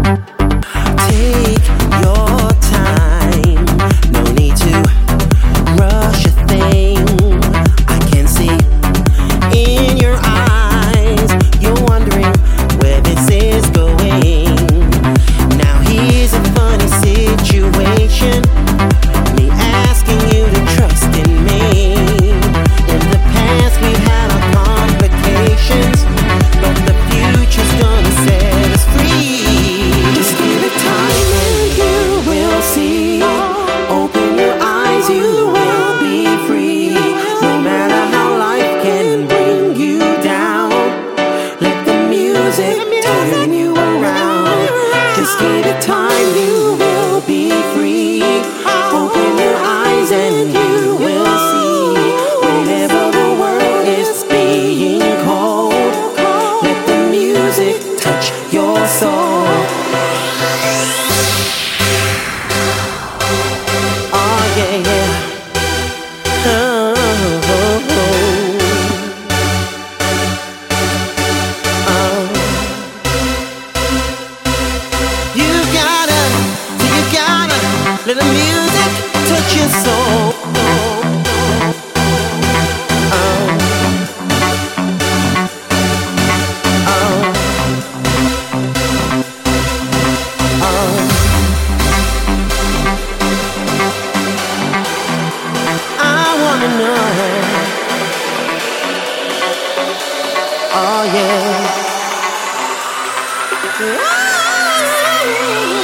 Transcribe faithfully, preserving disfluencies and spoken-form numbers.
Take your time, no need to rush a thing. I can see in your eyes, you're wondering where this is going. Now here's a funny situation, me asking you to trust in me. In the past we had our complications, but the future's gonna set us free. Just give it time and you will see. Open your eyes, you will be free. No matter how life can bring you down, let the music turn you around. Just give it time, you will be free. Open your eyes and you will see. Whenever the world is being cold, let the music touch your soul. Oh yeah, yeah. Oh, oh, oh. Oh. You gotta, you gotta let the music touch your soul. Oh, oh, oh. I wanna know. Oh yeah.